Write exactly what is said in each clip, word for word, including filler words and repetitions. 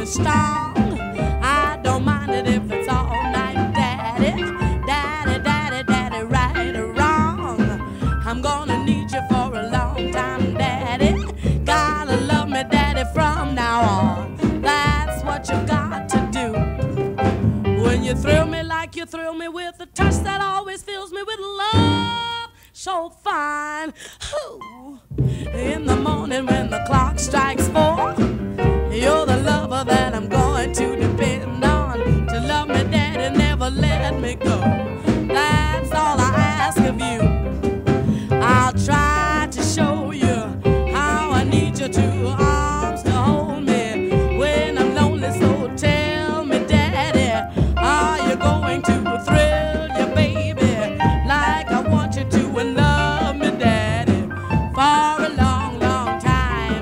strong. I don't mind it if it's all night, daddy. Daddy, daddy, daddy, right or wrong. I'm gonna need you for a long time, daddy. Gotta love me, daddy, from now on. That's what you got to do. When you thrill me like you thrill me with a touch that always fills me with love so fine. Ooh. In the morning when the clock strikes four, you're the lover that I'm going to depend on. To love me, daddy, never let me go. That's all I ask of you. I'll try to show you how I need you to arms to hold me when I'm lonely. So tell me, daddy, are you going to thrill your baby like I want you to and love me, daddy, for a long, long time?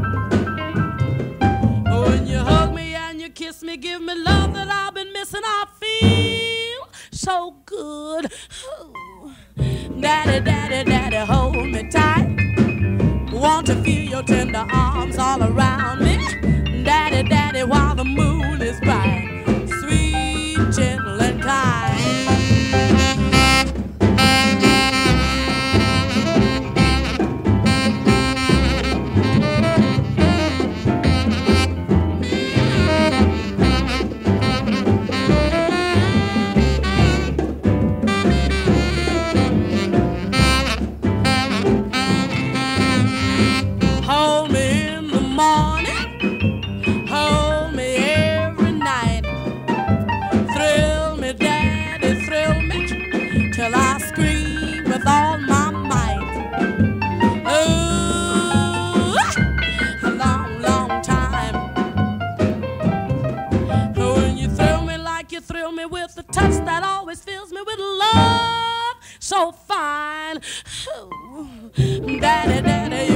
When you hug me and you kiss me, give me love that I've been missing. I feel so good. Ooh. Daddy, daddy, daddy, hold me tight. Want to feel your tender arms all around me. Daddy, daddy, while the moon is bright, sweet, gentle, and kind. Hold me in the morning, hold me every night. Thrill me, daddy, thrill me till I scream with all my might. Ooh, a long, long time. When you thrill me like you thrill me with a touch that always fills me with love so fine. Ooh, daddy, daddy,